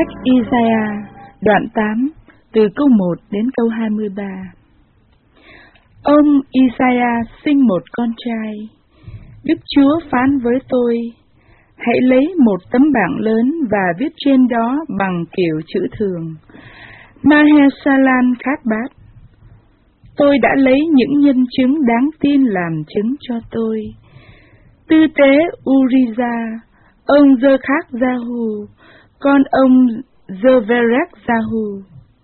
Sách Isaiah, đoạn 8, từ câu 1 đến câu 23. Ông Isaiah sinh một con trai. Đức Chúa phán với tôi: hãy lấy một tấm bảng lớn và viết trên đó bằng kiểu chữ thường: Maher-shalal Khát-bát. Tôi đã lấy những nhân chứng đáng tin làm chứng cho tôi. Tư tế Uriza, ông Dơ-khát-gia-hu, con ông Dơ-ve-rét-gia-hu.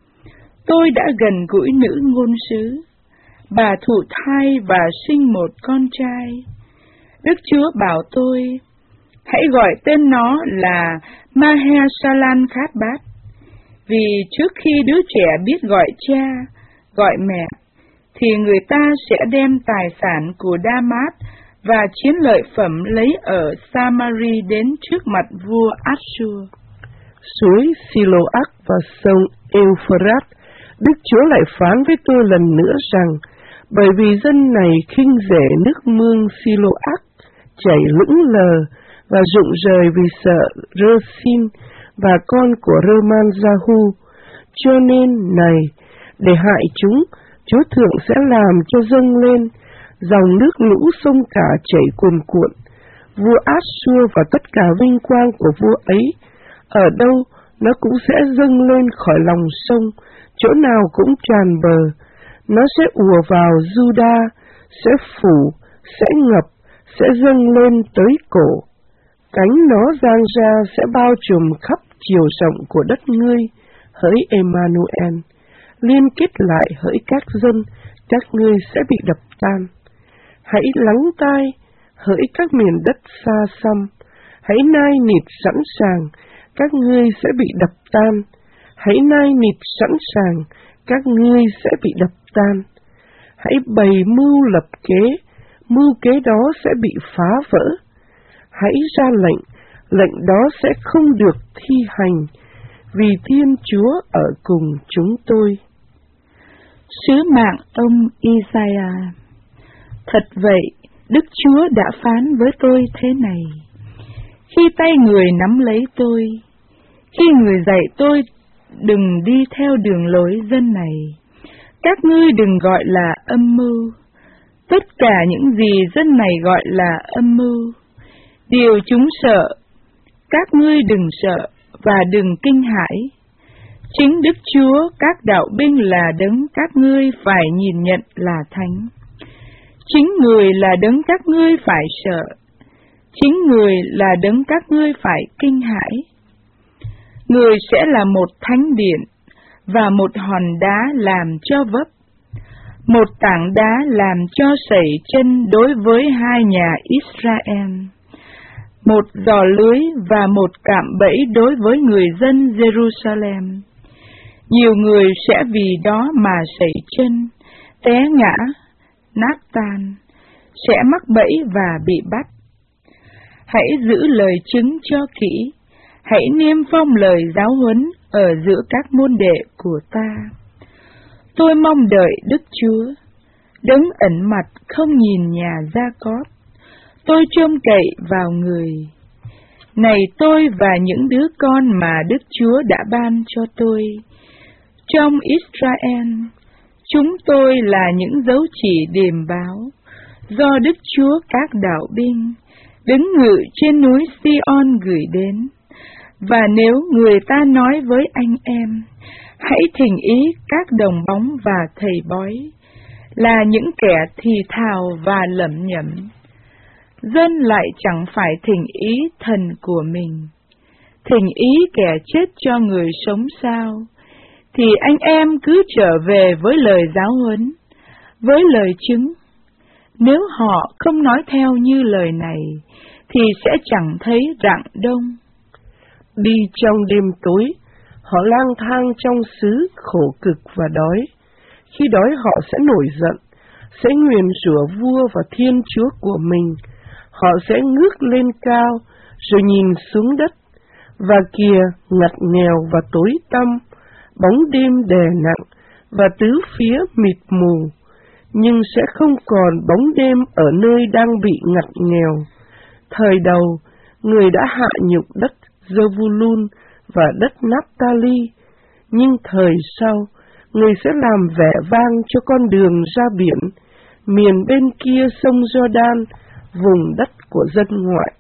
Tôi đã gần gũi nữ ngôn sứ. Bà thụ thai và sinh một con trai. Đức Chúa bảo tôi: hãy gọi tên nó là Maher-shalal Khát-bát, vì trước khi đứa trẻ biết gọi cha, gọi mẹ, thì người ta sẽ đem tài sản của Đa-mát và chiến lợi phẩm lấy ở Samari đến trước mặt vua Assur. Suối Siloach và sông Euphrates, Đức Chúa lại phán với tôi lần nữa rằng, bởi vì dân này khinh rẻ nước mương Siloach, chảy lững lờ và rụng rời vì sợ Rơ-xin và con của Rơ-man-gia-hu, cho nên này, để hại chúng, Chúa Thượng sẽ làm cho dâng lên dòng nước lũ sông cả chảy cuồn cuộn. Vua Assur và tất cả vinh quang của vua ấy, ở đâu nó cũng sẽ dâng lên khỏi lòng sông, chỗ nào cũng tràn bờ. Nó sẽ ùa vào Juda, sẽ phủ, sẽ ngập, sẽ dâng lên tới cổ. Cánh nó giang ra sẽ bao trùm khắp chiều rộng của đất ngươi, hỡi Emmanuel. Liên kết lại hỡi các dân, các ngươi sẽ bị đập tan. Hãy lắng tai, hỡi các miền đất xa xăm. Hãy nai nịt sẵn sàng, các ngươi sẽ bị đập tan. Hãy nai nịt sẵn sàng, các ngươi sẽ bị đập tan. Hãy bày mưu lập kế, mưu kế đó sẽ bị phá vỡ. Hãy ra lệnh, lệnh đó sẽ không được thi hành, vì Thiên Chúa ở cùng chúng tôi. Sứ mạng ông Isaiah. Thật vậy, Đức Chúa đã phán với tôi thế này: khi tay người nắm lấy tôi, khi người dạy tôi đừng đi theo đường lối dân này, các ngươi đừng gọi là âm mưu. Tất cả những gì dân này gọi là âm mưu, điều chúng sợ, các ngươi đừng sợ và đừng kinh hãi. Chính Đức Chúa các đạo binh là đấng các ngươi phải nhìn nhận là thánh. Chính người là đấng các ngươi phải sợ. Chính người là đấng các ngươi phải kinh hãi. Người sẽ là một thánh điện và một hòn đá làm cho vấp, một tảng đá làm cho sẩy chân đối với hai nhà Israel, một giò lưới và một cạm bẫy đối với người dân Jerusalem. Nhiều người sẽ vì đó mà sẩy chân, té ngã, nát tan, sẽ mắc bẫy và bị bắt. Hãy giữ lời chứng cho kỹ, hãy niêm phong lời giáo huấn ở giữa các môn đệ của ta. Tôi mong đợi Đức Chúa, đấng ẩn mặt không nhìn nhà Gia-cóp. Tôi trông cậy vào người. Này tôi và những đứa con mà Đức Chúa đã ban cho tôi, trong Israel, chúng tôi là những dấu chỉ điềm báo, do Đức Chúa các đạo binh, đứng ngự trên núi Sion gửi đến. Và nếu người ta nói với anh em, hãy thỉnh ý các đồng bóng và thầy bói, là những kẻ thì thào và lẩm nhẩm, dân lại chẳng phải thỉnh ý thần của mình, thỉnh ý kẻ chết cho người sống sao, thì anh em cứ trở về với lời giáo huấn, với lời chứng. Nếu họ không nói theo như lời này, thì sẽ chẳng thấy rạng đông. Đi trong đêm tối, họ lang thang trong xứ khổ cực và đói. Khi đói họ sẽ nổi giận, sẽ nguyền rủa vua và Thiên Chúa của mình. Họ sẽ ngước lên cao, rồi nhìn xuống đất. Và kìa, ngặt nghèo và tối tăm, bóng đêm đè nặng, và tứ phía mịt mù. Nhưng sẽ không còn bóng đêm ở nơi đang bị ngặt nghèo. Thời đầu, người đã hạ nhục đất Zebulun và đất Naphtali, nhưng thời sau, người sẽ làm vẻ vang cho con đường ra biển, miền bên kia sông Giô-đan, vùng đất của dân ngoại.